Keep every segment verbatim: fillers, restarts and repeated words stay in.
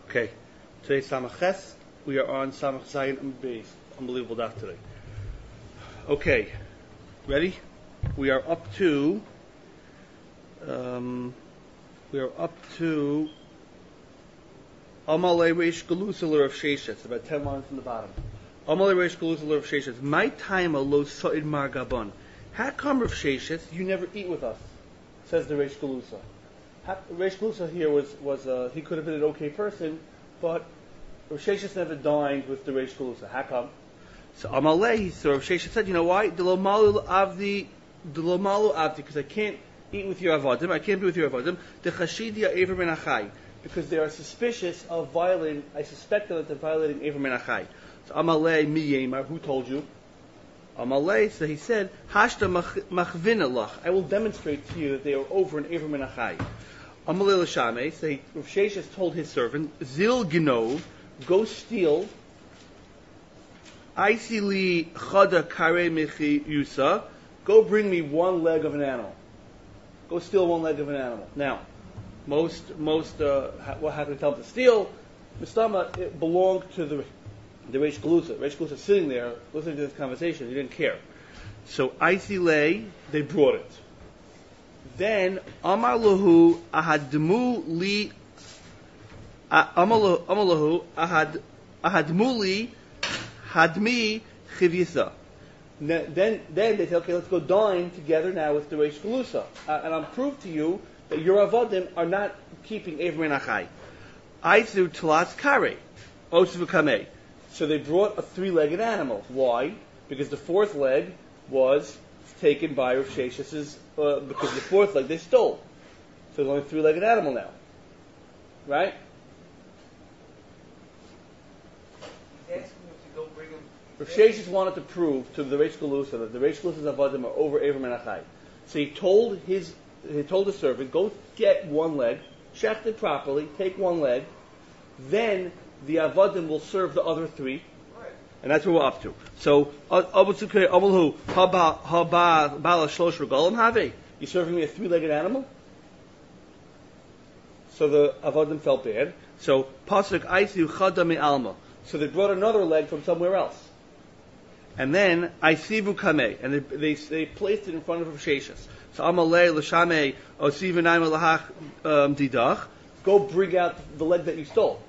Okay, today's Samach Ches. We are on Samach Zayin and Beis. Unbelievable daf today. Okay, ready? We are up to. Um, we are up to. Amalei Reish Galusa of Sheshes. About ten lines from the bottom. Amalei Reish Galusa of Sheshes. My time lo Sa'id Mar Gabon. How come Rav Sheshes you never eat with us? Says the Reish Galusa. Reish Galusa here was was uh, he could have been an okay person, but Rav Sheshes never dined with the Reish Galusa. How come? So Amalei, so Rav Sheshes said, you know why? Delomalu avdi, delomalu avdi, because I can't eat with your avodim. I can't be with your avodim. The chashidia aver ben achai, because they are suspicious of violating. I suspect that they're violating aver ben achai. So Amalei mi yemar, who told you? Amalei, so he said, Hashta machvina lach. I will demonstrate to you that they are over an aver ben achai. Amalei l'shamei, so he, Rav Sheshes told his servant, Zil ginov, go steal. Aisili chada kare michi yusa, go bring me one leg of an animal. Go steal one leg of an animal. Now, most most uh, what happened to tell him to steal? Mistama, it belonged to the the Reish Galusa. Reish Galusa sitting there listening to this conversation. He didn't care. So Aisile, they brought it. Then Amar lahu ahadmu li Amar lahu ahad ahadmu li hadmi chivisa. Then then they say, okay, let's go dine together now with the Reish Galusa, uh, and I'll prove to you that your avodim are not keeping Ever Ben Achai. Aizu tlas kare osu kamei. So they brought a three-legged animal. Why? Because the fourth leg was taken by Rav Sheshes's, uh, because the fourth leg they stole. So there's only a three-legged animal now. Right? He's asking him to go bring him. Rav Sheshes wanted to prove to the Reish Galusa that the Reish Galusa's avodim are over Ever Ben Achai. So he told his he told the servant, go get one leg, shecht it properly, take one leg, then the avodim will serve the other three. Right. And that's what we're up to. So, Abutzukei Amalhu Haba Haba Bala Shlosh Regalim Have. You serving me a three-legged animal? So the avodim felt bad. So Pasuk Aisiu Chada Mi Alma. So they brought another leg from somewhere else. And then Aisivu Kameh, and they, they they placed it in front of Rav Sheshes. So Amalei L'Shamei Osivu Naima Lahach Didach. Go bring out the leg that you stole.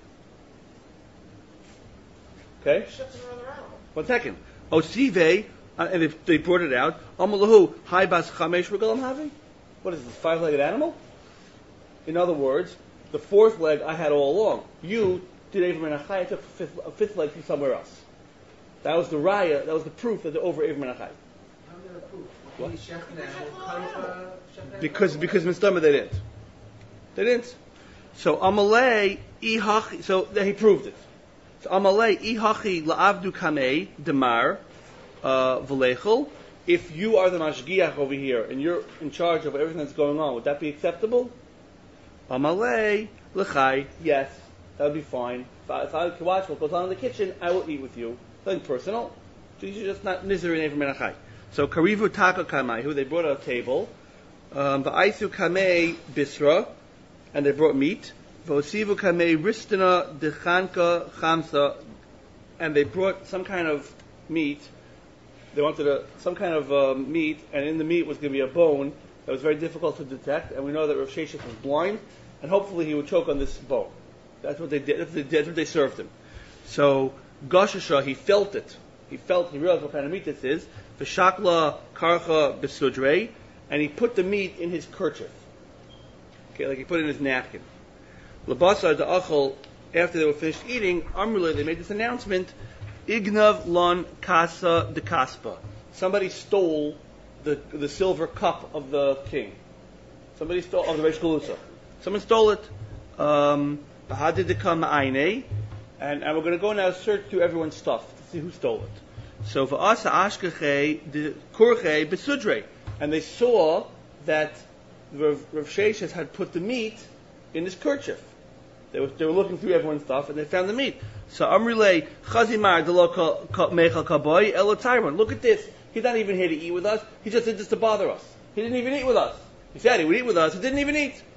Okay? One second. Osive, uh, and they, they brought it out. Amalahu, Hai Bas Chamesh Regalim Havi? What is this, five-legged animal? In other words, the fourth leg I had all along. You did Ever Ben Achai, took a fifth, a fifth leg from somewhere else. That was the raya, that was the proof that they're over Ever Ben Achai. What? Because, because Mistama they didn't. They didn't. So Amalei, Ihach, so he proved it. So Amalei ihachi la'avdu kamei demar v'lechel. If you are the mashgiach over here and you're in charge of everything that's going on, would that be acceptable? Amalei l'chai, yes, that would be fine. If I can watch what goes on in the kitchen, I will eat with you. Nothing personal. So you're just not nizir in Ever Ben Achai. So karivu taka kamei, who they brought a table. Um, v'aisu kamei bisra, and they brought meat. Vosivu kamei ristana dechanka chamsa, and they brought some kind of meat. They wanted a, some kind of uh, meat, and in the meat was going to be a bone that was very difficult to detect. And we know that Rav Sheshes was blind, and hopefully he would choke on this bone. That's what they did. That's what they, did, that's what they served him. So Gashasha, he felt it. He felt. He realized what kind of meat this is. V'shakla karcha besudrei, and he put the meat in his kerchief. Okay, like he put it in his napkin. Labasa the achol, after they were finished eating, Amrullah, they made this announcement, Ignav lon kasa de kaspa. Somebody stole the the silver cup of the king. Somebody stole, of the Reish Galusa. Someone stole it. Um, and, and we're going to go now search through everyone's stuff to see who stole it. So for us, Ashkeche, the Kurche, Besudre. And they saw that Rav, Rav Sheshes had put the meat in his kerchief. They were, they were looking through everyone's stuff and they found the meat. So Amrilei Chazimar Delo Mechal Kaboy Elo Tyron. Look at this. He's not even here to eat with us. He just did this to bother us. He didn't even eat with us. He said he would eat with us. He didn't even eat.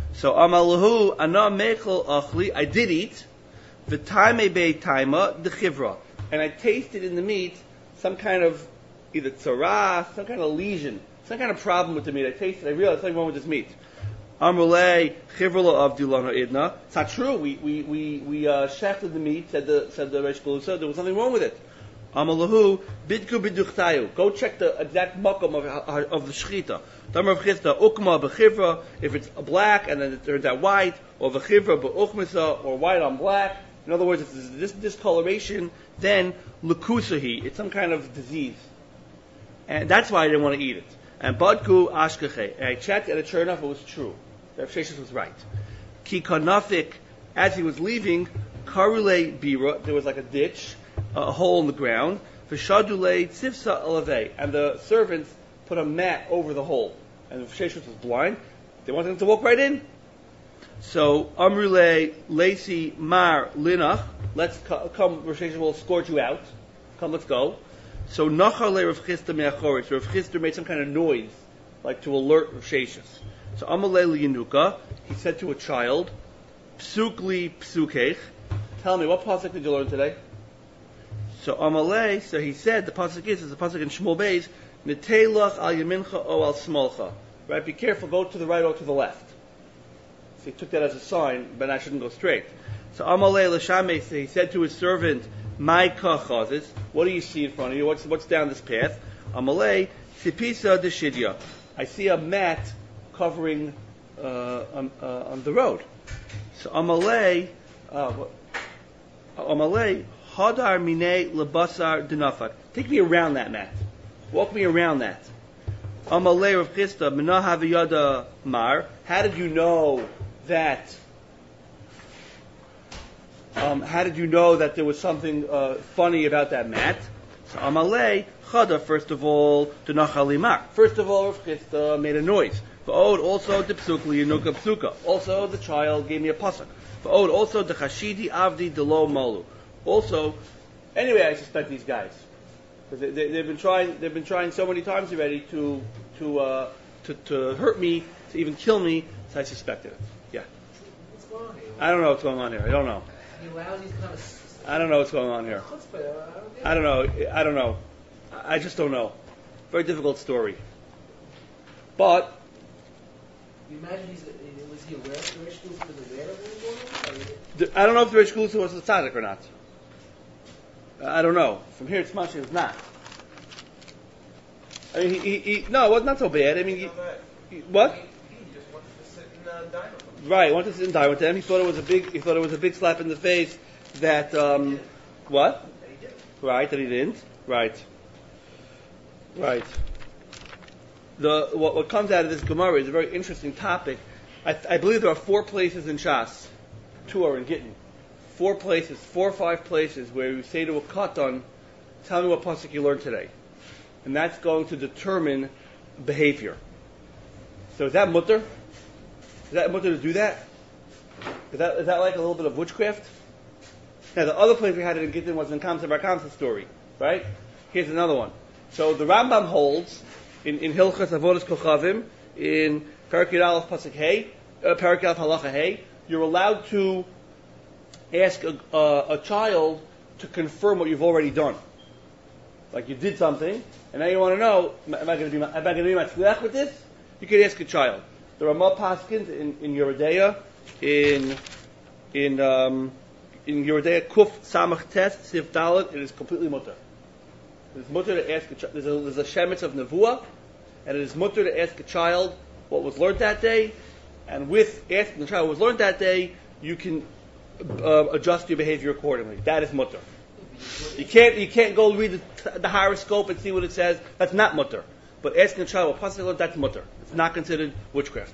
So amalahu ana mechel achli. I did eat. V'taime bei taima the chivra, and I tasted in the meat some kind of either tzara, some kind of lesion, some kind of problem with the meat. I tasted. I realized something wrong with this meat. Amrulei chivra of dilana idna. It's not true. We we we we uh, shafted the meat. Said the said the Reish Galusa. There was nothing wrong with it. Amalahu bidku biduchtayu. Go check the exact makom of of the shechita. Tamar v'chista ukma b'chivra. If it's black and then it turns out white, or v'chivra b'uchmisa, or white on black. In other words, if it's this discoloration, then lekusahi. It's some kind of disease, and that's why I didn't want to eat it. And badku ashkache. And I checked, and it sure enough, it was true. Rav Sheshes was right. Ki kanafik, as he was leaving, karule bira. There was like a ditch. A hole in the ground, v'shadulei tzivsa alavei, and the servants put a mat over the hole. And Sheshes was blind; they wanted him to walk right in. So amrulei lacy mar linach, let's co- come. Sheshes will escort you out. Come, let's go. So nachale Rav Chisda me'achoris. Rav Chisda made some kind of noise, like to alert Rav Sheshes. So amalei liyanuka, he said to a child, psukli psukech. Tell me, what pasuk did you learn today? So Amalei, so he said, the pasuk is, is the pasuk in Shmuel Beis, Netelach al yamincha o al smolcha. Right, be careful, go to the right or to the left. So he took that as a sign, but I shouldn't go straight. So Amalei l'shamei, so he said to his servant, My kachazis, what do you see in front of you? What's what's down this path? Amalei, sipisa de shidya. I see a mat covering uh, on, uh, on the road. So Amalei, uh, Amalei, Hadar minei lebasar denafak. Take me around that mat. Walk me around that. Amalei Rav Chisda minaha v'yada mar. How did you know that? Um, how did you know that there was something uh, funny about that mat? So Amalei Chada. First of all, denachali mar. First of all, Rav Chisda made a noise. V'od also the psukli yenuka psuka. Also, the child gave me a pasuk. V'od also the chashidi avdi delo malu. Also, anyway, I suspect these guys because they, they, they've been trying. They've been trying so many times already to to uh, to, to hurt me, to even kill me. So I suspected it. Yeah. What's going on here? I don't know what's going on here. I don't know. He allows these kind of. I don't know what's going on here. I don't know. I don't know. I just don't know. Very difficult story. But You imagine he's was he aware? The Reish Galusa was aware of what was going on? I don't know if the Reish Galusa was a tzaddik or not. I don't know. From here it's Mashie was not. I mean, he, he, he no, it was not so bad. I mean, he, he, what? He, he just wanted to sit and uh, dine with them. Right, wanted to sit and dine with them. He thought it was a big. He thought it was a big slap in the face that. Um, what? That he did. Right, that he didn't. Right. Right. The what, what comes out of this Gemara is a very interesting topic. I, I believe there are four places in Shas. Two are in Gittin. Four places, four or five places where you say to a katan, tell me what pasuk you learned today. And that's going to determine behavior. So is that mutter? Is that mutter to do that? Is that, is that like a little bit of witchcraft? Now the other place we had it in Gittin was in Kamsa Bar Kamsa story, right? Here's another one. So the Rambam holds in, in Hilchas Avodas Kochavim, in Parakid Aleph Pasuk Hey, uh, Parakid Aleph Halacha Hey, you're allowed to ask a, uh, a child to confirm what you've already done. Like you did something, and now you want to know, am I going to be, am I going to be matzliach with this? You could ask a child. The Ramah Paskins in, in Yeridea, in in um, in Yeridea Kuf Samach Tes Sif Dalet, it is completely mutter. It is mutter to ask a child. There's a, there's a shemitz of nevuah, and it is mutter to ask a child what was learned that day, and with asking the child what was learned that day, you can Uh, adjust your behavior accordingly. That is mutter. You can't you can't go read the, the horoscope and see what it says. That's not mutter. But asking a child what pasuk learned, that's mutter. It's not considered witchcraft.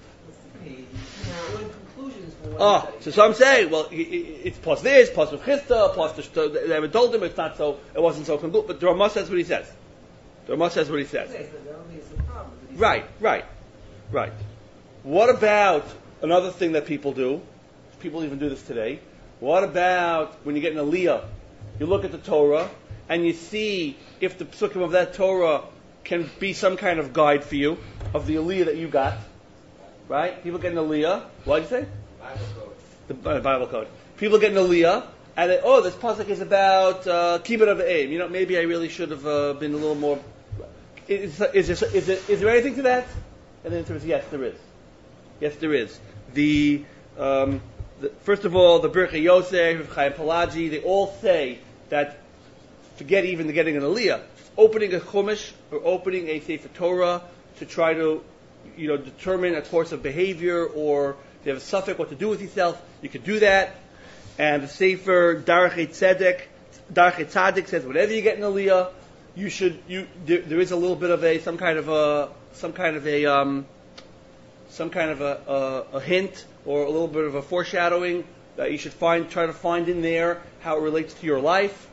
Oh, so some say, well, it's plus this, plus with chista, plus the, they haven't told him it's not so. It wasn't so conclusive. But the Ramah says what he says. The Ramah says what he says. Right, right, right. What about another thing that people do? People even do this today. What about when you get an aliyah? You look at the Torah and you see if the psukim of that Torah can be some kind of guide for you of the aliyah that you got. right? People get an aliyah. What did you say? Bible code. The uh, Bible code. People get an aliyah, and they, oh, this pasuk is about uh, kibbut of aim. You know, maybe I really should have uh, been a little more. Is, is, there, is, there, is there anything to that? And the answer is yes, there is. Yes, there is. The, um, the first of all, the Birchei Yosef, Chaim Palagi, they all say that forget even the getting an aliyah, opening a chumash or opening a sefer Torah to try to, you know, determine a course of behavior, or if you have a suffix what to do with yourself, you could do that. And the sefer Darchei Tzedek, Darchei Tzadik says whatever you get in aliyah, you should you there, there is a little bit of a some kind of a some kind of a um, some kind of a, a, a hint or a little bit of a foreshadowing that you should find try to find in there how it relates to your life.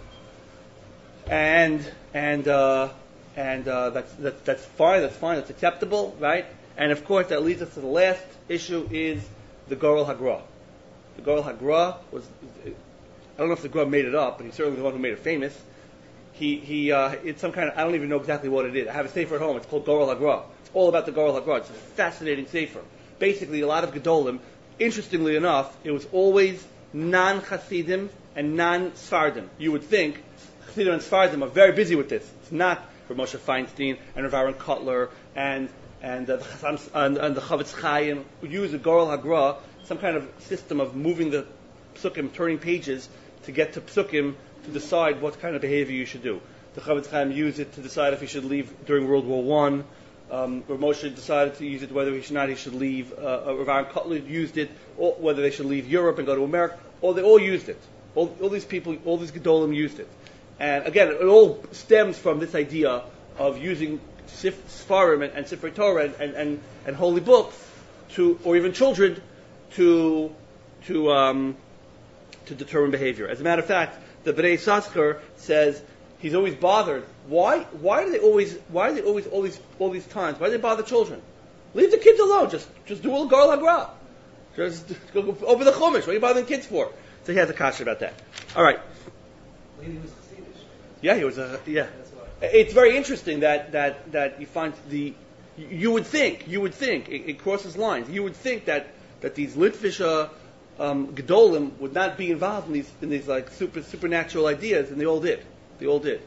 And and uh, and uh, that's that, that's fine. That's fine. That's acceptable, right? And of course, that leads us to the last issue: is the Goral Hagra. The Goral Hagra was I don't know if the Gra made it up, but he's certainly the one who made it famous. He he uh, it's some kind of I don't even know exactly what it is. I have a sefer at home. It's called Goral Hagra. It's all about the Goral Hagra. It's a fascinating sefer. Basically, a lot of Gedolim. Interestingly enough, it was always non-Hasidim and non-Sfardim. You would think Chassidim and Sfardim are very busy with this. It's not for Moshe Feinstein and Rav Aaron Kotler and and, uh, the, Chasam, and, and the Chavetz Chaim who use the Goral Hagra, some kind of system of moving the psukim, turning pages to get to psukim to decide what kind of behavior you should do. The Chavetz Chaim used it to decide if he should leave during World War One. Um, Rav Moshe decided to use it whether he should not he should leave. Uh, Rav Aaron Kotler used it, or whether they should leave Europe and go to America. Or they all used it. All, all these people, all these Gedolim used it. And again, it all stems from this idea of using Sif, Sfarim and, and Sifrei Torah and, and, and, and holy books to, or even children, to to um, to determine behavior. As a matter of fact, the Bnei Yissaschar says he's always bothered. Why? Why do they always? Why do they always all these all these times? Why do they bother children? Leave the kids alone. Just just do a Goral Hagra. Just go, go open the Chumash. What are you bothering kids for? So he has a kasha about that. All right. He was Chassidish. Yeah, he was a yeah. That's why. It's very interesting that, that, that you find the you would think you would think it, it crosses lines. You would think that, that these Litvisha um, Gedolim would not be involved in these in these like super supernatural ideas, and they all did. They all did.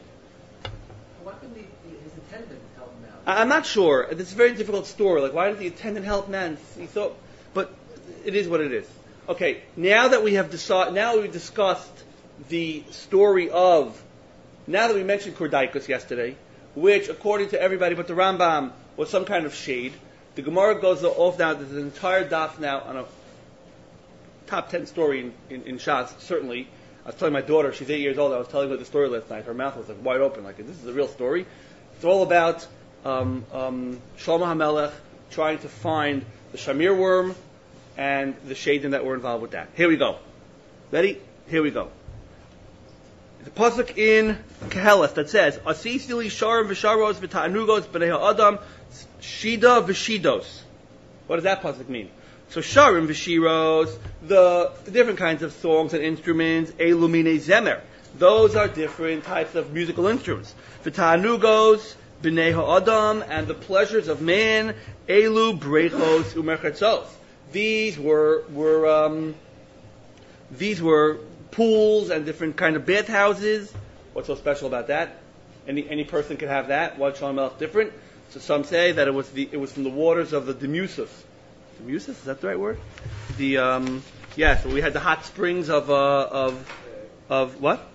Why couldn't the, his attendant help him out? I, I'm not sure. It's a very difficult story. Like, why did the attendant help man? He thought, but it is what it is. Okay, now that we have decided, now we discussed the story of. Now that we mentioned Kordaikus yesterday, which, according to everybody but the Rambam, was some kind of shade, the Gemara goes off now. There's an entire daf now on a top ten story in, in, in Shas, certainly. I was telling my daughter, she's eight years old, I was telling her the story last night. Her mouth was like wide open, like, this is a real story. It's all about um, um, Shlomo HaMelech trying to find the Shamir worm and the shaden that were involved with that. Here we go. Ready? Here we go. The pasuk in Keheles that says, "Asisili sharim v'sharos v'ta'anugos b'nei ha'adam shida v'shidos." What does that pasuk mean? So sharim v'shiros, the, the different kinds of songs and instruments, elu minei zemer. Those are different types of musical instruments. V'ta'anugos b'nei ha'adam, and the pleasures of man, elu brechos u'merchatzos. These were were um, these were pools and different kind of bathhouses. What's so special about that? Any any person can have that. Why is Shalom Melech different? So some say that it was the it was from the waters of the Demusus. Demusus, is that the right word? The um, yeah. So we had the hot springs of uh, of of what?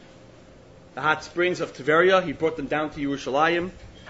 The hot springs of Tiberia. He brought them down to Yerushalayim.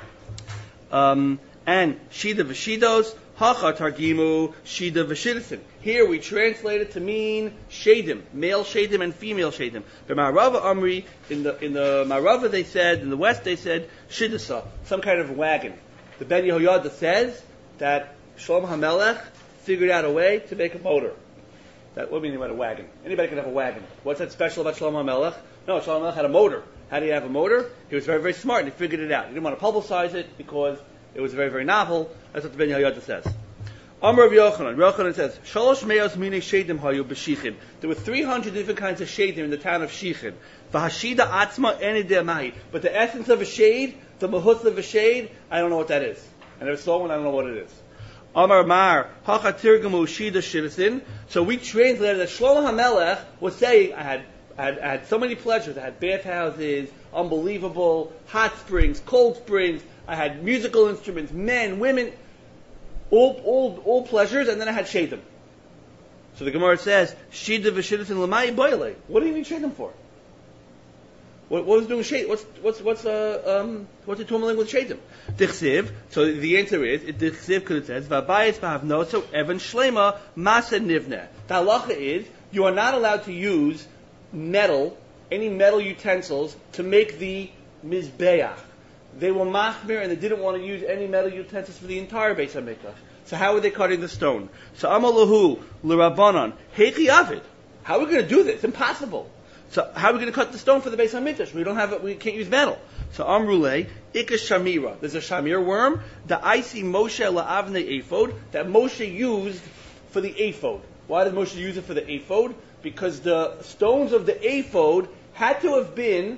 Um, and Shida v'Shidos. Hacha targimu shida v'shidasim. Here we translate it to mean shadim, male shadim and female shadim. The Marava Amri, in the in the Marava they said, in the West they said shidasa, some kind of wagon. The Ben Yehoyada says that Shlomo HaMelech figured out a way to make a motor. That what do you mean about a wagon? Anybody can have a wagon. What's that special about Shlomo HaMelech? No, Shlomo HaMelech had a motor. How do you have a motor? He was very very smart and he figured it out. He didn't want to publicize it because it was very, very novel. That's what the Ben Yehoyada says. Amar Rav Yochanan. Rav Yochanan says, Shalosh me'os mine shedim hayu b'shichin. There were three hundred different kinds of shadim in the town of Shichin. V'hashida atzma enideh mahi. But the essence of a shade, the mahutz of a shade, I don't know what that is. I never saw one, I don't know what it is. Amar Mar, Hachatirgamu Shida Shiddusin. So we translated that Shlomo HaMelech was saying, I had, I had, I had so many pleasures. I had bathhouses, unbelievable, hot springs, cold springs. I had musical instruments, men, women, all, all, all pleasures, and then I had Shadim. So the Gemara says, Shida v'Shiddusin l'mai boile. What do you need Shadim for? What, what was doing Shadim? What's what's what's uh um what's it tumbling with Shadim? Dichsiv. So the answer is Dichsiv because it says Vabayis v'havnoso Evan Shlema Masa Nivne. The halacha is you are not allowed to use metal, any metal utensils to make the mizbeach. They were machmir and they didn't want to use any metal utensils for the entire Beis Hamikdash. So how are they cutting the stone? So Amalahu l'Rabbanan Hechi Avid. How are we going to do this? It's impossible. So how are we going to cut the stone for the Beis Hamikdash? We don't have it. We can't use metal. So Amrulei Ika Shamira. There's a shamir worm. The icy Moshe la'avnei ephod that Moshe used for the ephod. Why did Moshe use it for the ephod? Because the stones of the ephod had to have been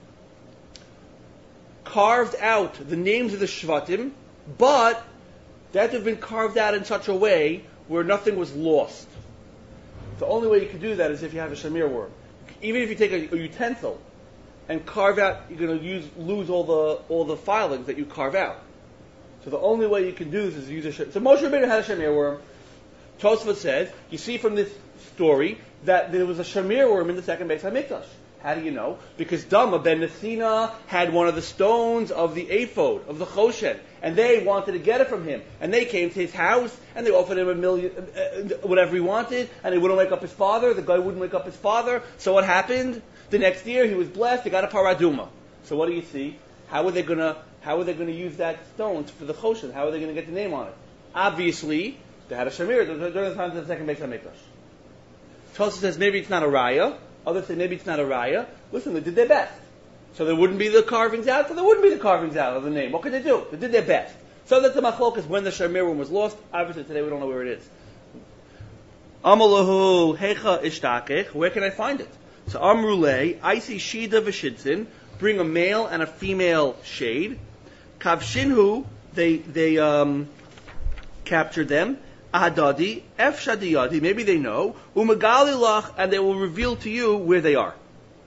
carved out, the names of the Shvatim, but they had to have been carved out in such a way where nothing was lost. The only way you can do that is if you have a shamir worm. Even if you take a, a utensil and carve out, you're going to use lose all the all the filings that you carve out. So the only way you can do this is use a shamir. So Moshe Rabbeinu had a shamir worm. Tosfot says, you see from this story that there was a shamir worm in the second Beis Hamikdash. How do you know? Because Dama ben Nesina had one of the stones of the ephod, of the Choshen, and they wanted to get it from him. And they came to his house, and they offered him a million, uh, whatever he wanted, and he wouldn't wake up his father. The guy wouldn't wake up his father. So what happened? The next year, he was blessed. He got a paraduma. So what do you see? How are they gonna, how are they gonna use that stone for the Choshen? How are they gonna get the name on it? Obviously, they had a shamir during the time of the second Beis Hamikdash. Tosfos says maybe it's not a raya. Others say maybe it's not a raya. Listen, they did their best. So there wouldn't be the carvings out, so there wouldn't be the carvings out of the name. What could they do? They did their best. So that's the machlokas when the shamir worm was lost. Obviously today we don't know where it is. Amalahu hecha ishtakech. Where can I find it? So amrulei, I see shida v'shidsin. Bring a male and a female shade. Kavshinhu, they they um, captured them. Ahadadi, Efshadiyadi, maybe they know, Umagalilach, and they will reveal to you where they are.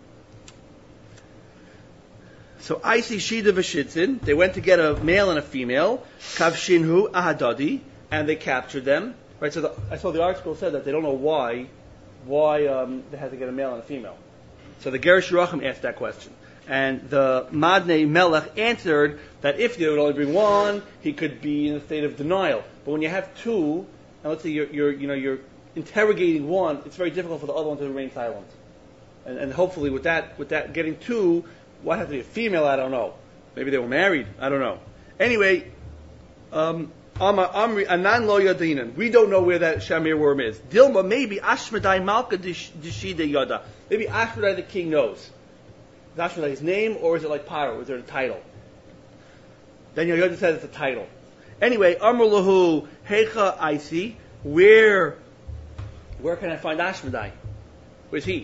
So I see Shida v'Shitzin, they went to get a male and a female, Kavshinhu, Ahadadi, and they captured them. Right, so the, I saw the article said that they don't know why, why um, they had to get a male and a female. So the Gerish Yerachim asked that question. And the Madnei Melech answered that if they would only bring one, he could be in a state of denial. But when you have two, and let's say you're, you're, you know, you're interrogating one, it's very difficult for the other one to remain silent. And, and hopefully, with that, with that getting two, why have to be a female? I don't know. Maybe they were married. I don't know. Anyway, um, Amri Anan Lo Yadinan. We don't know where that shamir worm is. Dilma, maybe Ashmedai Malka Dishide Yada. Maybe Ashmedai the king knows. Is Ashmedai his name, or is it like Paro? Is there a title? Then Yoda says it's a title. Anyway, Amr Lahu Hecha Aisi. Where, where can I find Ashmedai? Where's he?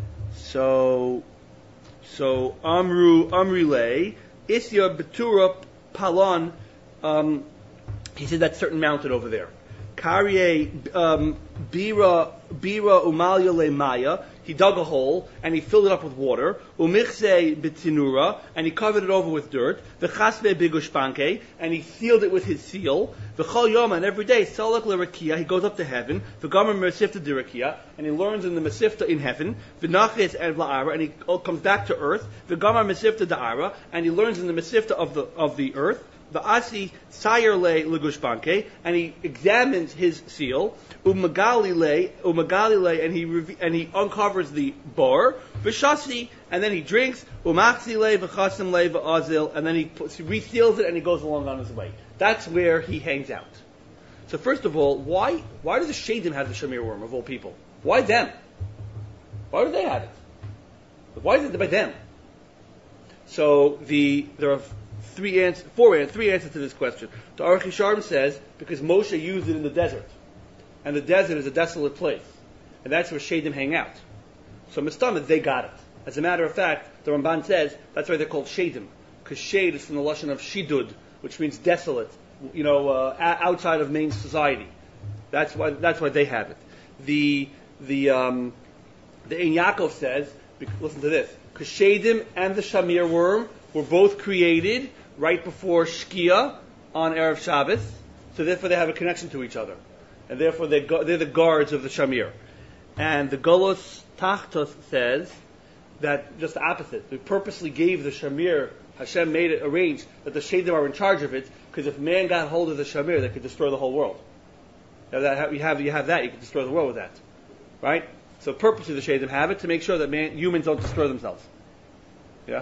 So, so Amru Amrile Isya Betura Palon. Um, he said that certain mountain over there. Karye um, Bira Bira Umalia Le Maya. He dug a hole and he filled it up with water. Umichse Bitinura, and he covered it over with dirt. V'chasbe Bigushpanke, and he sealed it with his seal. V'chol Yoma, and every day Salak Lerakia, he goes up to heaven. V'gamer Mesifta Dirakia, and he learns in the Mesifta in heaven. V'nachis and La'ara, and he comes back to earth. V'gamer Mesifta Da'ara, and he learns in the Mesifta of the of the earth. V'asi Sayer Le Legushpanke, and he examines his seal. Umagali Le, Umagali Le, and he rev- and he uncovers the bar. V'shasi, and then he drinks. Umachsi Le v'chasim Le v'azil, and then he, puts, he reseals it and he goes along on his way. That's where he hangs out. So first of all, why why does the Shadim have the shamir worm of all people? Why them? Why do they have it? Why is it by them? So the there are three answers, four answers, three answers to this question. The Aruch Yisharm says because Moshe used it in the desert, and the desert is a desolate place, and that's where Shadim hang out. So Mistamid, they got it. As a matter of fact, the Ramban says that's why they're called Shadim, because shade is from the lashon of shidud, which means desolate, you know, uh, outside of main society. That's why that's why they have it. The the um, the Ein Yaakov says, listen to this, because Shadim and the Shamir worm were both created right before Shkia on Erev Shabbos, so therefore they have a connection to each other, and therefore they go, they're the guards of the Shamir. And the Golos Tachtos says that just the opposite. They purposely gave the Shamir, Hashem made it arranged that the Shadim are in charge of it, because if man got hold of the Shamir, they could destroy the whole world. Now that you have you have that, you can destroy the world with that, right? So purposely the Shadim have it to make sure that man, humans don't destroy themselves. Yeah.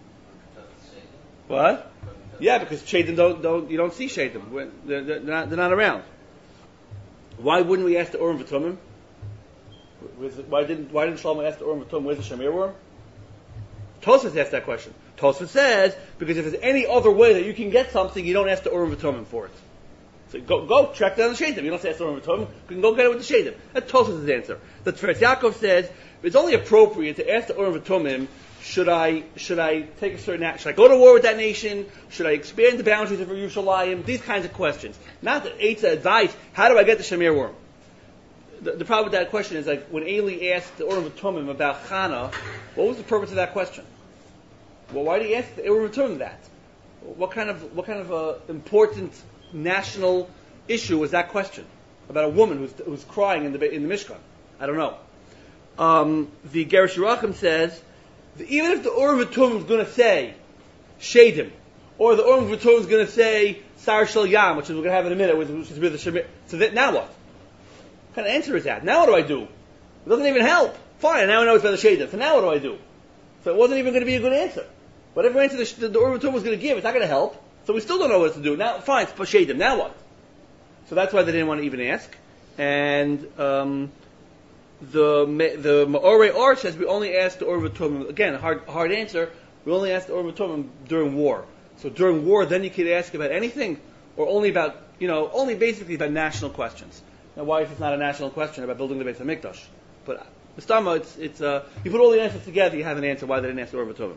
What? Yeah, because Shadim don't don't you don't see Shadim. They're, they're not they're not around. Why wouldn't we ask the Urim V'Tumim? Why didn't Why didn't Shlomo ask the Urim V'Tumim? Where's the Shamir worm? Tosfos asked that question. Tosfos says because if there's any other way that you can get something, you don't ask the Urim V'Tumim for it. So go go track down the Shadim. You don't say ask the Urim V'Tumim. You can go get it with the Shadim. That's Tosfos' answer. The Tveres Yaakov says it's only appropriate to ask the Urim V'Tumim. Should I should I take a certain action? Should I go to war with that nation? Should I expand the boundaries of Yerushalayim? These kinds of questions. Not that Eitzah advice. How do I get the Shamir worm? The, the problem with that question is like when Eli asked the Urim V'Tumim about Chana, what was the purpose of that question? Well, why did he ask the Urim V'Tumim that? What kind of what kind of uh, important national issue was that question about a woman who's who's crying in the in the Mishkan? I don't know. Um, the Gerish Yerachim says that even if the Urim V'Tumim is going to say Shadim, or the Urim V'Tumim is going to say Sar Shel Yam, which is we're going to have in a minute, which is with the Shemir. So that now what? What kind of answer is that? Now what do I do? It doesn't even help. Fine, now I know it's by the Shadim. So now what do I do? So it wasn't even going to be a good answer. Whatever answer the, the, the Urim V'Tumim was going to give, it's not going to help. So we still don't know what to do. Now, fine, it's Shadim. Now what? So that's why they didn't want to even ask. And um, the the Ma'orei Or says we only ask the Urim V'Tumim. Again, hard hard answer. We only ask the Urim V'Tumim during war. So during war, then you could ask about anything, or only about you know only basically about national questions. Now, why if it's not a national question about building the Beit HaMikdash? But Mistama, it's it's uh, you put all the answers together, you have an answer why they didn't ask the Urim V'Tumim.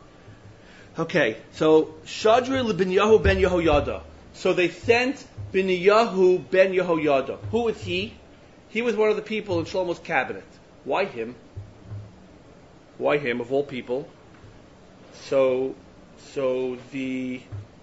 Okay, so Shadri Binyahu ben Yehoyada. So they sent Binyahu ben Yehoyada. Who was he? He was one of the people in Shlomo's cabinet. Why him? Why him of all people? So, so the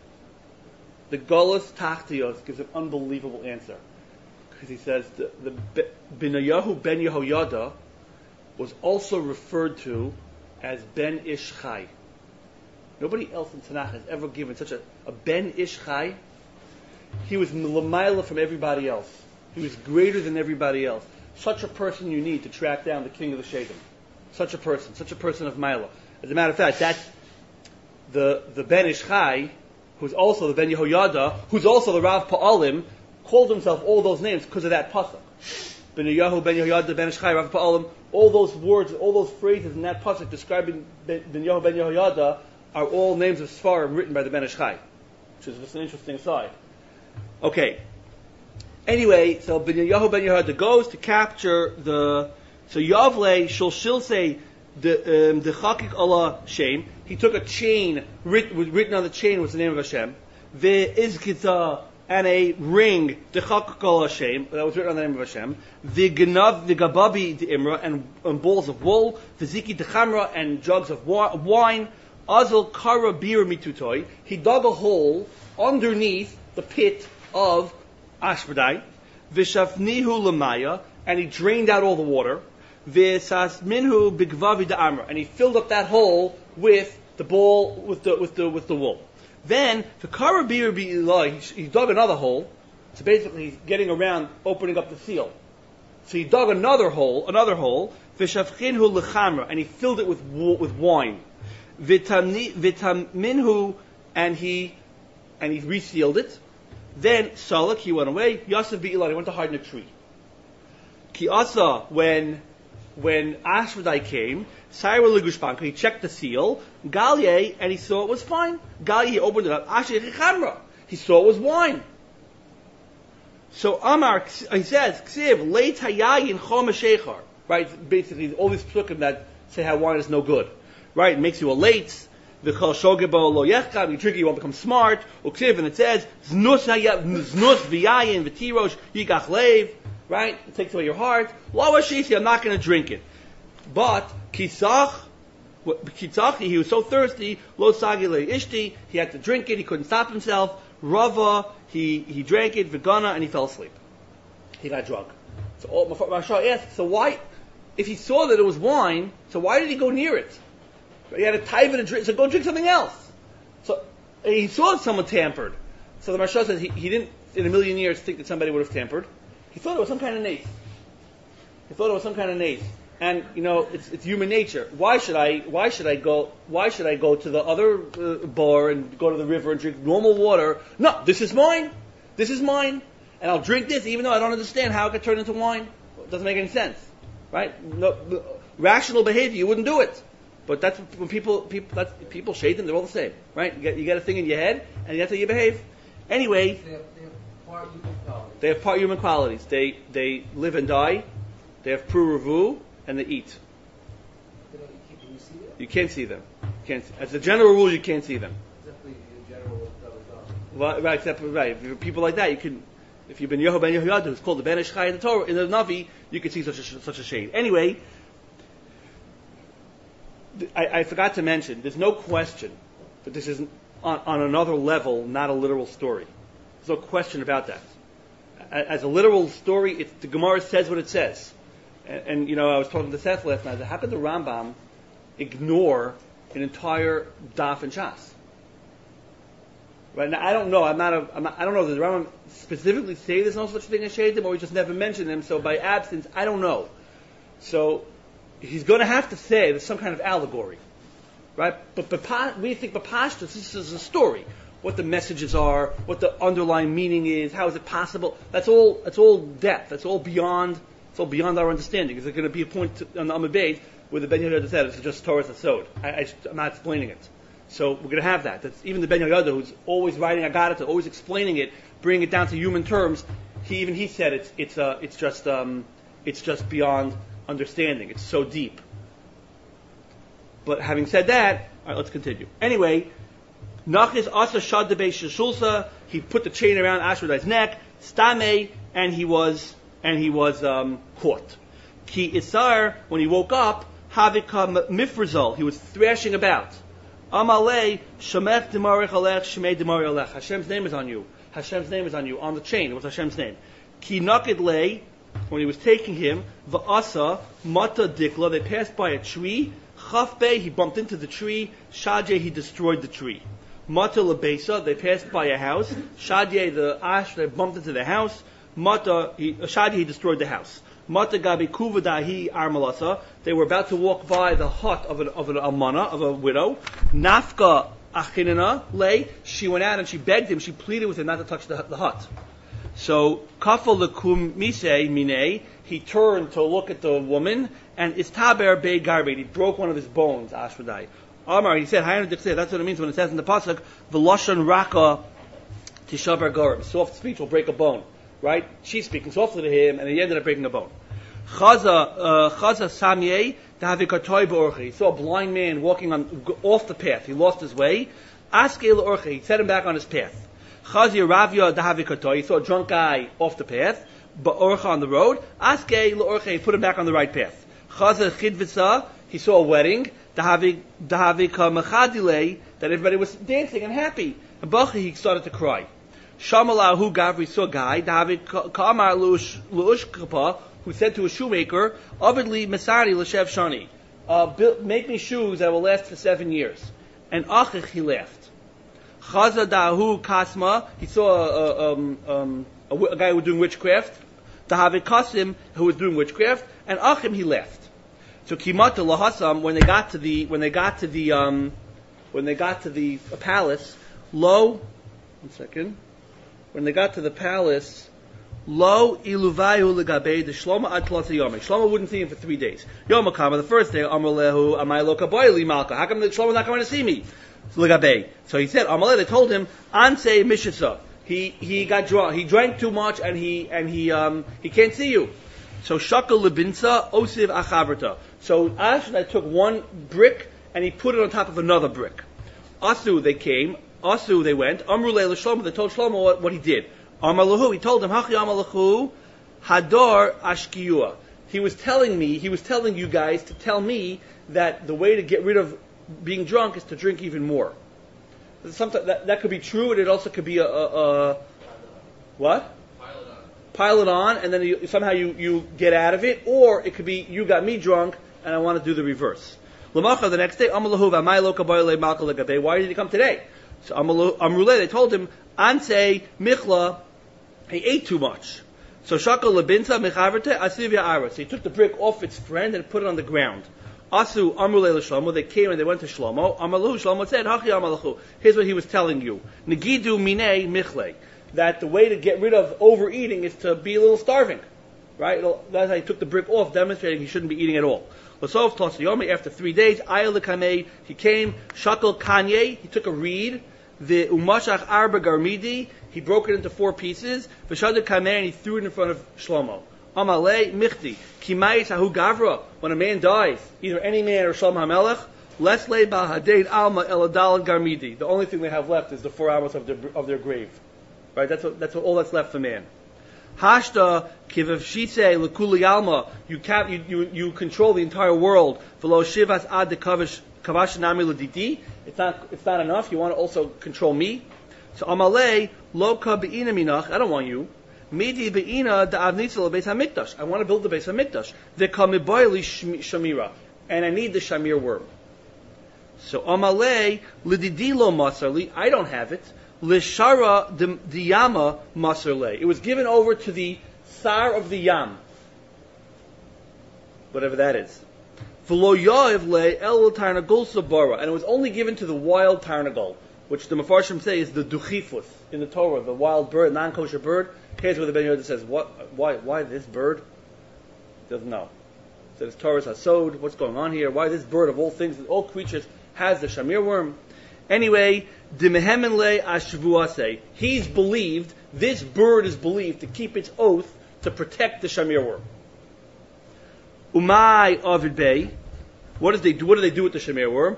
the Golos Tachtios gives an unbelievable answer because he says the, the Binyahu ben Yehoyada was also referred to as Ben Ish Chai. Nobody else in Tanakh has ever given such a, a Ben Ish Chai. He was l'mayla from everybody else. He was greater than everybody else. Such a person you need to track down the king of the Shadim. Such a person, such a person of Maila. As a matter of fact, that's the the Ben Ish Chai, who's also the Ben Yehoyada, who's also the Rav Pa'alim, called himself all those names because of that pasuk. Ben Yehoyada, Ben Yehoyada, Ben Ish Chai, Rav Pa'alim, all those words, all those phrases in that pasuk describing Ben Yehoyada, Ben Yehoyada are all names of Sfarim written by the Ben Ish Chai, which is just an interesting side. Okay. Anyway, so Ben Yehoyada Ben Yehoyada goes to capture the. So Yavle Shulshil say the um, the Chakik Allah Shem. He took a chain writ, written on the chain was the name of Hashem. The Izkita and a ring the Chakik Allah Shem that was written on the name of Hashem. The Ganav the Gababi the Imra and, and balls of wool. The Ziki the Chamra and jugs of wine. Azal Kara Bir Mitutoi. He dug a hole underneath the pit of Ashbadai. Vishafnihu Lamaya, and he drained out all the water. Visasminhu Bigvavi da Amra, and he filled up that hole with the ball with the with the with the wool. Then the Kara Bir Bi'ilai, he dug another hole. So basically he's getting around opening up the seal. So he dug another hole, another hole, Vishafchinhu Lechamra, and he filled it with with wine. Vitaminhu, and he and he resealed it. Then Salak, he went away. Yosef Bi'ilad, he went to hide in a tree. Ki Asa, when when Ashvadai came, Saira Ligushbanka, he checked the seal. Galye, and he saw it was fine. Galye, he opened it up. Asher Chamra, he saw it was wine. So Amar, he says, Ksiv, Leit Hayayin Chom Shechar. Right, basically all these psukim that say how wine is no good. Right, it makes you a late. V'chol shogebo lo yechkav, you drink it, you won't become smart. Uksiv, and it says, znus znus v'yayin v'tirosh yikach leiv, right? It takes away your heart. Lo ashisi, I'm not going to drink it. But, kisach, kitzachi, he was so thirsty, lo sagile ishti, he had to drink it, he couldn't stop himself. Rava, he, he drank it, v'gana, and he fell asleep. He got drunk. So Maharsha asked, so why, if he saw that it was wine, so why did he go near it? He had a taiva to drink, so go drink something else. So he saw someone tampered. So the Maharsha says he, he didn't in a million years think that somebody would have tampered. He thought it was some kind of nace. He thought it was some kind of nace. And you know, it's it's human nature. Why should I why should I go why should I go to the other uh, bar and go to the river and drink normal water? No, this is mine. This is mine. And I'll drink this even though I don't understand how it could turn into wine. It doesn't make any sense. Right? No, rational behavior, you wouldn't do it. But that's when people people that's, people shade them, they're all the same. Right? You get you get a thing in your head and that's how you behave. Anyway, They have, they have part human qualities. they have part human qualities. They they live and die. They have pru-revu, and they eat. They don't, you, can't, can you see that? You can't see them. You can't see, as a general rule, you can't see them. Definitely in general what goes on. Well, right, except right. If you're people like that, you can. If you've been Yehoshua ben Yehoyada, who's called the Ben Ish Chai in the Torah, in the Navi, you can see such a such a shade. Anyway, I, I forgot to mention. There's no question that this is on, on another level, not a literal story. There's no question about that. As a literal story, it's, the Gemara says what it says. And, and you know, I was talking to Seth last night. How could the Rambam ignore an entire daf and Shas? Right now, I don't know. I'm not. A, I'm not I don't know. Does the Rambam specifically say there's no such thing as shadim, or we just never mention them? So by absence, I don't know. So he's going to have to say there's some kind of allegory, right? But, but we think Bapashtas, this is a story. What the messages are, what the underlying meaning is, how is it possible? That's all. That's all depth. That's all beyond. It's all beyond our understanding. Is there going to be a point to, on the Amud Beis where the Ben Yehoyada said it's just Torah Asod? I, I, I'm not explaining it. So we're going to have that. That's even the Ben Yehoyada, who's always writing Agadata, always explaining it, bringing it down to human terms. He even he said it's it's uh, it's just um, it's just beyond understanding. It's so deep. But having said that, all right, let's continue. Anyway, Nachis Asa Shad de Beis Shulsa. He put the chain around Ashwadai's neck, Stame, and he was and he was um, caught. Ki Isar, when he woke up, Havika Mifrazal, he was thrashing about. Amalei Shemech Demarich Alech Shemei Demarich Alech. Hashem's name is on you. Hashem's name is on you. On the chain, it was Hashem's name. Ki Naked Lei, when he was taking him, Va'asa Mata Dikla, they passed by a tree. Chafbe, he bumped into the tree. Shadye, he destroyed the tree. Mata Lebesa, they passed by a house. Shadye, the ash, they bumped into the house. Mata, he, Shadye, he destroyed the house. Mata Gabi Kuvadahi Armalasa, they were about to walk by the hut of an of an almana, of a widow. Nafka Achinina lay, she went out and she begged him, she pleaded with him not to touch the, the hut. So Kafal Lekum Mise Mine, he turned to look at the woman, and Istaber Be Garbed, he broke one of his bones, Ashwadai. Amar, he said, that's what it means when it says in the pasuk, V'loshan Raka Tishabar Garb, soft speech will break a bone. Right? She's speaking softly to him, and he ended up breaking a bone. Chaza, Chaza Samye, Davikatoy B'orchi. He saw a blind man walking on off the path. He lost his way. Aske L'orchi. He set him back on his path. Chazi Ravya Davikatoy. He saw a drunk guy off the path, B'orcha on the road. Aske L'orchi. He put him back on the right path. Chaza Chidvisa. He saw a wedding. Davika Mechadile. That everybody was dancing and happy. And Bachi, he started to cry. Shamalahu Gavri saw a guy, David Kamar Lushkapa, who said to a shoemaker, Avidli Masari Lashev Shani, uh, make me shoes that will last for seven years. And Achich, he laughed. Chaza Dahu Kasma, he saw a, um, um, a, a guy who was doing witchcraft. David Kasim, who was doing witchcraft. And Achim, he laughed. So Kimata Lahasam, when they got to the, when they got to the, um, when they got to the uh, palace, lo, one second. When they got to the palace, lo iluvayu legabe the Shlomo ad tlasa yomei. Shlomo wouldn't see him for three days. Yom Kama, the first day, Amalehu amay lo kaboy malka. How come the Shlomo not coming to see me? Legabe. So he said, Amaleh. They told him, Anse mishasa. He he got drunk. He drank too much, and he and he um he can't see you. So shakal lebinsa osiv achaberta. So Ashna took one brick and he put it on top of another brick. Asu, they came. Asu, they went. Amru leil Shlomo, they told Shlomo what, what he did. Amar lahu, he told him, Hachi amar lahu, Hador ashkiyua. He was telling me, he was telling you guys to tell me that the way to get rid of being drunk is to drink even more. Sometimes that, that could be true, and it also could be a, a, a what? Pile it on. Pile it on, and then you, somehow you, you get out of it, or it could be you got me drunk, and I want to do the reverse. L'macha, the next day, Amalahu v'amay lo kabayle malka legabe. Why did he come today? So Amrule, they told him, Anse michla, he ate too much. So shakal lebinta mechaverte asivya ara. So he took the brick off its friend and put it on the ground. Asu Amrule l'Shlomo. They came and they went to Shlomo. Amalahu, Shlomo said, Hachi amalahu. Here's what he was telling you. Negidu minei michle. That the way to get rid of overeating is to be a little starving. Right? That's how he took the brick off, demonstrating he shouldn't be eating at all. L'sof Tosyomi, after three days, Ayel Kamei, he came, Shakal Kanye, he took a reed, the Umashach Arba Garmidi, he broke it into four pieces, V'shadu Kamei, and he threw it in front of Shlomo. Amalei Michti, Kimayis Ahu Gavra, when a man dies, either any man or Shlomo HaMelech, Leslei Ba Hadeid Alma Eladal Garmidi. The only thing they have left is the four hours of their, of their grave. Right? That's what, that's what, all that's left for man. Hashta kivavshise lekuli alma. You cap, you, you you control the entire world. V'lo shivas ad kavish kavash nami ledidi. It's not it's not enough. You want to also control me. So amalei lo ka beina minach. I don't want you. Midi beina da avnitza lebeis hamikdash. I want to build the Beis Hamikdash. The kamiboyli shamira, and I need the shamir worm. So amalei ledidi lo masarli. I don't have it. Lishara diyama masarle. It was given over to the Sar of the Yam. Whatever that is. V'lo ya'iv le el tarnagol sabara. And it was only given to the wild tarnagol, which the Mefarshim say is the duchifus in the Torah, the wild bird, non-kosher bird. Here's where the Ben Yehuda says, what, why, why this bird? Doesn't know. So this Torah is hasod. What's going on here? Why this bird of all things, all creatures, has the shamir worm? Anyway, he's believed, this bird is believed to keep its oath to protect the shamir worm. Umay Avid Bey. What does they do? What do they do with the shamir worm?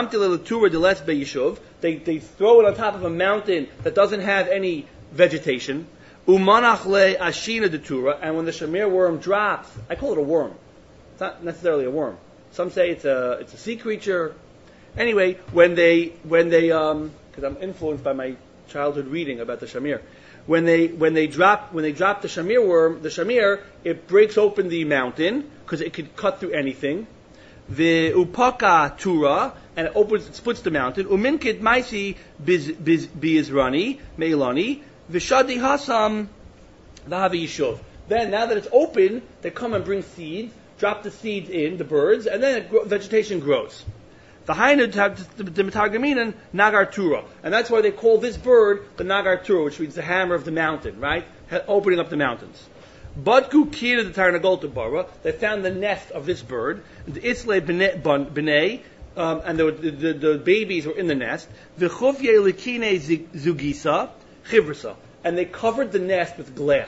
They they throw it on top of a mountain that doesn't have any vegetation. Umanach le ashina detura. And when the shamir worm drops, I call it a worm. It's not necessarily a worm. Some say it's a it's a sea creature. Anyway, when they, when they, um, because I'm influenced by my childhood reading about the shamir, when they, when they drop, when they drop the shamir worm, the shamir, it breaks open the mountain because it could cut through anything. The upaka tura, and it opens, it splits the mountain. Uminkid maisi bizrani meilani v'shadi hasam lahavi yishuv. Then, now that it's open, they come and bring seeds, drop the seeds in, the birds, and then it, vegetation grows. The Hainu the Metagaminan Nagar Tura. And that's why they call this bird the Nagar Tura, which means the hammer of the mountain, right? Opening up the mountains. Badku Kira the Tarnagolta Bara, they found the nest of this bird, the Islay B'nei, um, and the, the, the babies were in the nest. V'chufye Likine Zugisa, Chivrasa. And they covered the nest with glass.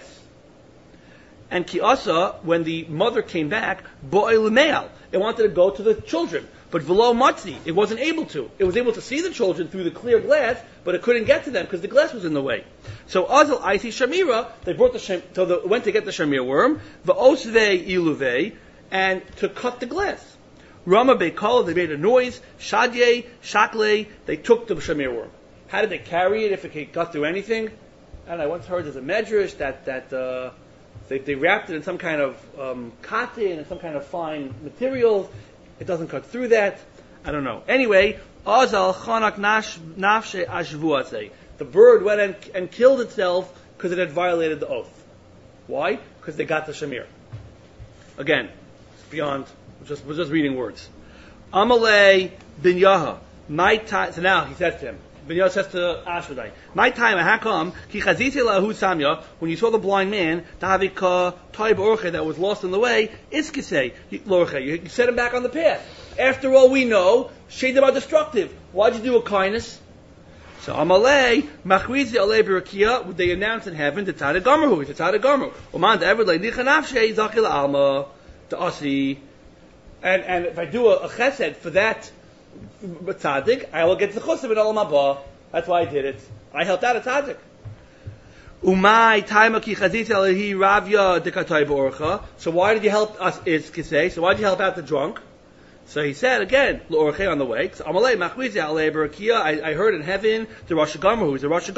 And Kiasa, when the mother came back, Bo'el Me'al, it wanted to go to the children. But v'lo matzi, it wasn't able to. It was able to see the children through the clear glass, but it couldn't get to them because the glass was in the way. So azal aisi shamira, they brought the shem, so the, went to get the shamir worm, v'osvei iluvei, and to cut the glass. Rama beikol, they made a noise. Shadye, shakle, they took the shamir worm. How did they carry it if it could cut through anything? And I once heard there's a medrash that that uh, they, they wrapped it in some kind of um, cotton and some kind of fine material. It doesn't cut through that. I don't know. Anyway, Azal Chanak Nafshe Ashvuase. The bird went and, and killed itself because it had violated the oath. Why? Because they got the shamir. Again, it's beyond. We're just, we're just reading words. Amalei bin Yaha. My time. So now he says to him. Bin Yaha says to Ashvadai, my time. How come? Ki chazite lahu samya. When you saw the blind man, dahavika taib orche that was lost in the way, iskisei lorche. You set him back on the path. After all, we know sheidim are destructive. Why'd you do a kindness? So Amalei machrizi alei berakia. Would they announce in heaven the tzaddik gomerhu? It's a tzaddik gomerhu. Uman everlei lichanafshei zakil alma to asi. And and if I do a, a chesed for that tzaddik, I will get the chusim in olam haba. That's why I did it. I helped out a tzaddik. Umay taima ki chazit elahi ravya dekatay b'orcha. So why did you help us? Is kisei. So why did you help out the drunk? So he said again, l'orche on the way. So Amalei machmize alei berakia. I heard in heaven the Rosh Hashanah who is the Rosh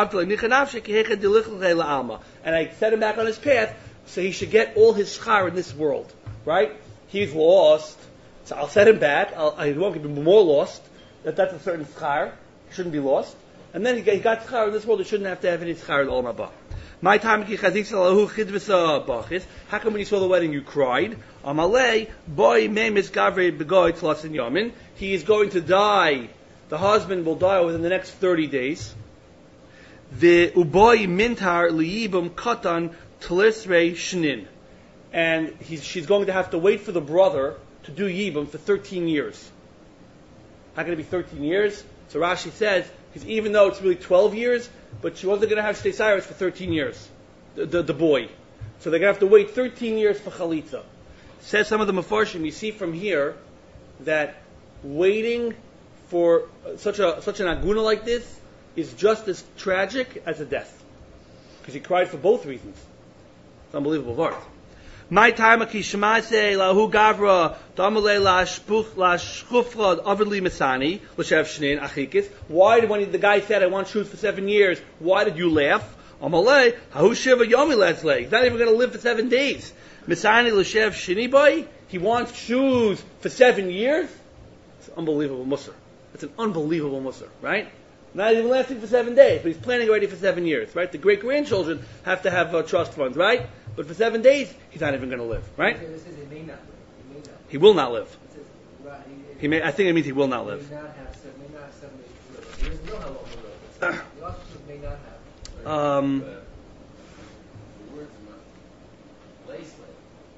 Hashanah. And I set him back on his path, so he should get all his schar in this world, right? He's lost, so I'll set him back. I'll, I won't be more lost. That that's a certain schar. He shouldn't be lost. And then he got, he got schar in this world. He shouldn't have to have any schar in Olam Haba. My time ki chazik salahu chidvasa bachis. How come when you saw the wedding you cried? Amalei boy memis gavre begoy tlasin yamin. He is going to die. The husband will die within the next thirty days. The uboy mintar liyibum katan tlisrei shnin. And he's, she's going to have to wait for the brother to do yibum for thirteen years. How can it be thirteen years? So Rashi says, because even though it's really twelve years, but she wasn't going to have Shtei Cyrus for thirteen years, the, the, the boy. So they're going to have to wait thirteen years for Chalitza. Says some of the Mefarshim, you see from here that waiting for such a such an aguna like this is just as tragic as a death. Because he cried for both reasons. It's unbelievable word. My time ki shmaise lahu gavra damale la shpuch la shchufra avidli misani l'shev shnein achikis. Why did when he, the guy said I want shoes for seven years? Why did you laugh? Amalei hahu shiva yomi leslei. He's not even going to live for seven days. Misani l'shev shini boy. He wants shoes for seven years. It's an unbelievable musar. It's an unbelievable musar, right? Not even lasting for seven days, but he's planning already for seven years, right? The great grandchildren have to have uh, trust funds, right? But for seven days, he's not even going to live, right? This says he may not live. He may not. He will not live. It says, right, he, He may. I think it means he will not May live. not have seven. May not have seven days to live. He doesn't know how long he'll live. The also says may not have. Um, The words are not lace like.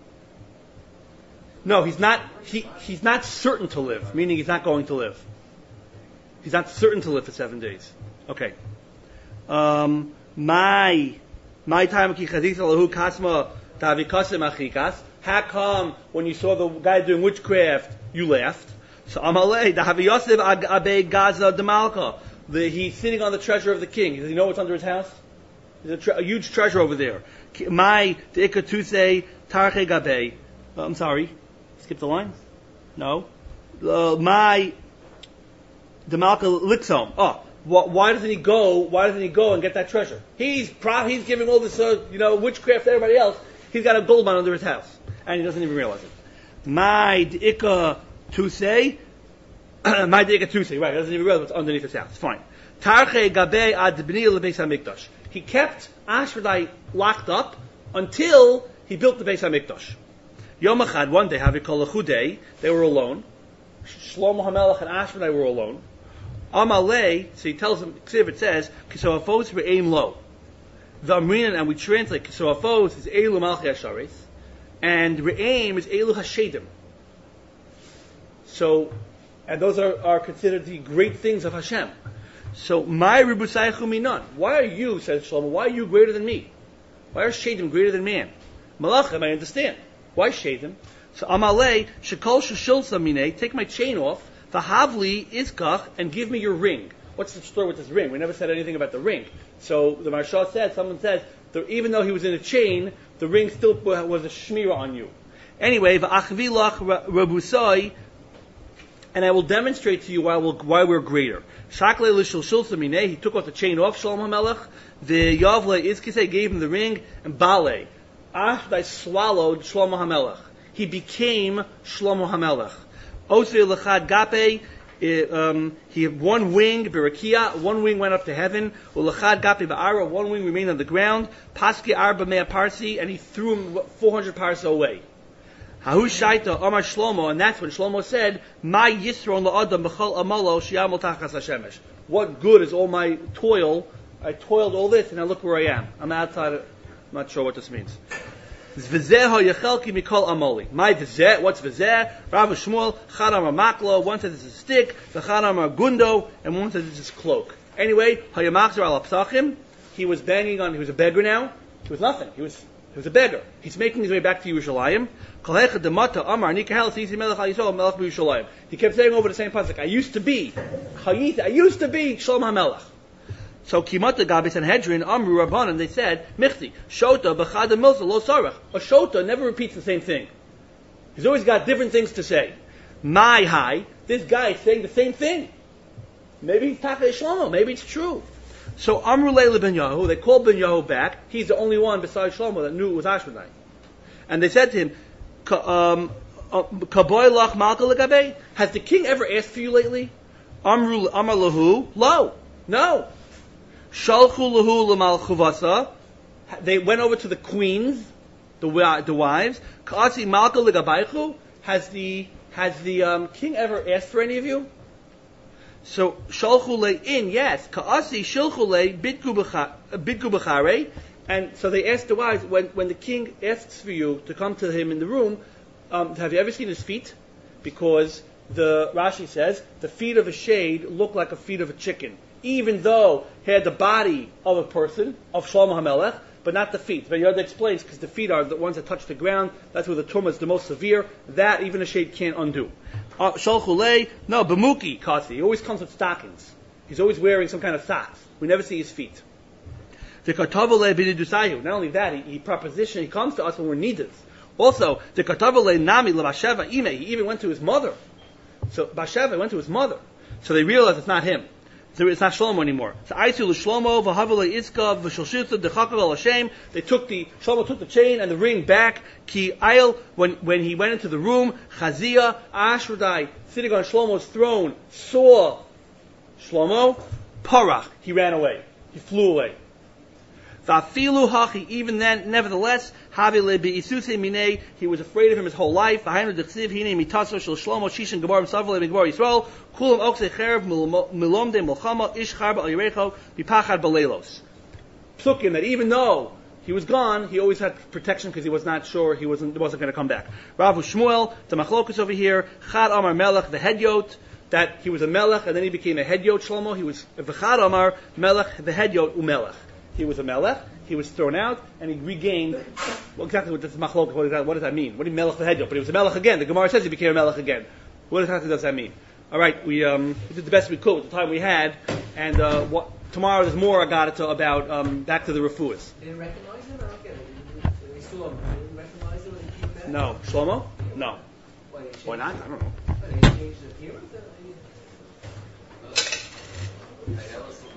no, he's not. He he's not certain to live, meaning he's not going to live. He's not certain to live for seven days. Okay. Um, my my time ki chaditha lahu kasma davikasim achikas. How come when you saw the guy doing witchcraft you laughed? So Amalei dahavi Yosef abe Gaza demalka. He's sitting on the treasure of the king. Does he know what's under his house? There's a, tre- a huge treasure over there. My deikatuse tarche gabe. I'm sorry. Skip the line. No. Uh, my demalka litzom. Oh. Why doesn't he go? Why doesn't he go and get that treasure? He's pro- he's giving all this, uh, you know, witchcraft to everybody else. He's got a gold mine under his house, and he doesn't even realize it. My d'ika to say, my d'ika to say, right? He doesn't even realize what's underneath his house. Fine. Tarche gabe ad b'nei lebeis hamikdash. He kept Ashvadai locked up until he built the Beis Hamikdash. Yom Echad, one day, Havikol Chudei, they were alone. Shlomo HaMelech and Ashvadai were alone. Amalei, so he tells them, it says, Kisoafos re'ein lo. The Amrinan, and we translate, Kisoafos is Eilu Malchi Hasharis, and re'eim is Eilu Hashedim. So, and those are, are considered the great things of Hashem. So, my Ribusaychu minan. Why are you, says Shlomo, why are you greater than me? Why are Shedim greater than man? Malachim, I understand. Why Shedim? So, Amalei, Shekol Sheshilsa Minei, take my chain off, V'havli iskach, and give me your ring. What's the story with this ring? We never said anything about the ring. So the Maharsha said, someone says, that even though he was in a chain, the ring still was a shmira on you. Anyway, v'achvi lach rabusai, and I will demonstrate to you why, we'll, why we're greater. Shakle l'shil shilsa mineh, he took off the chain off Shlomo HaMelech, the Yavle iskise gave him the ring, and Bale, Ashdai swallowed Shlomo HaMelech. He became Shlomo HaMelech. Osir lechad gape, um, he had one wing, berakia, one wing went up to heaven, ulechad gape ba'ara, one wing remained on the ground, paski arba mea parsi, and he threw him four hundred parsa away. Hahu shaita Amar Shlomo, and that's when Shlomo said, "My yisron la'adam b'chol amalo shi'amol tachas hashemesh." What good is all my toil? I toiled all this, and now look where I am. I'm outside. Of, I'm not sure what this means. V'zeh ha'yechelki mikol amoli. My v'zeh, what's v'zeh? Rav Shmuel, chad amar maklo, one says it's a stick, the chad amar gundo, and one says it's his cloak. Anyway, ha'yamachzer al apsachim, he was banging on, he was a beggar now. He was nothing. He was, was a beggar. He's making his way back to Yerushalayim. He kept saying over the same pasuk, I used to be, I used to be Shalom HaMelech. So Kimata Gabi Sanhedrin, Amru Rabbanan, they said, Michti, Shota B'chada Milsa Lo Sarach. A Shota never repeats the same thing. He's always got different things to say. My high, this guy is saying the same thing. Maybe he's Taka Shlomo, maybe it's true. So Amru Leila Ben Yahu, they called Ben Yahu back. He's the only one besides Shlomo that knew it was Ashmonai. And they said to him, um, Kaboy Lach Malka Legabe, has the king ever asked for you lately? Amru Amar Lahu, Lo, no. Shalchu Lahu Lamal Chuvasa, they went over to the queens, the, the wives. Ka'asi Malka Legabaychu, has the has the um, king ever asked for any of you? So Shalchu in, yes. Ka'asi Shilchu Bidku B'chare, and so they asked the wives, when when the king asks for you to come to him in the room, um, have you ever seen his feet? Because the Rashi says the feet of a shade look like a feet of a chicken, even though he had the body of a person, of Shlomo HaMelech, but not the feet. But Yoda explains, because the feet are the ones that touch the ground, that's where the tumah is the most severe, that even a shade can't undo. Uh, Shalchulei, no, Bemuki, Kasi, he always comes with stockings. He's always wearing some kind of socks. We never see his feet. The Kartavale Bididusayu, not only that, he, he proposition, he comes to us when we're needed. Also, the Kartavale Nami Labasheva Ime, he even went to his mother. So Basheva went to his mother. So they realized it's not him. So it's not Shlomo anymore. So Aisu Shlomo v'Havale Iska v'Shoshitza dechakav al Hashem. They took the Shlomo took the chain and the ring back. Ki Ayel, when when he went into the room, Chazia Ashradai sitting on Shlomo's throne saw Shlomo. Parach, he ran away. He flew away. V'afilu hachi, even then, nevertheless, Havile be'isuse minei, he was afraid of him his whole life. V'hainu dechsiv hine mitaso shel Shlomo shishin gebar m'savle b'gebar Yisrael kulam okse cherev milomde milchama ish charba al yerecho b'pachad balelos. Psukim, that even though he was gone, he always had protection because he was not sure he wasn't wasn't going to come back. Rav Shmuel, the machlokus over here, Chad Amar Melech, the hedyot, that he was a melech and then he became a hedyot Shlomo. He was v'chad Amar Melech, the hedyot umelech. He was a melech, he was thrown out, and he regained, well, exactly what does machlok, what, what does that mean? What do you mean melech v'hedyot? But he was a melech again. The Gemara says he became a melech again. What exactly does that mean? Alright, we, um, we did the best we could with the time we had, and, uh, what, tomorrow there's more I got it to about, um, back to the refuahs. They didn't recognize him? I don't get it. They still they didn't recognize him when he came back? No. Shlomo? No. Why, they changed- Why not? I don't know. Why, they changed his appearance? Hey, that was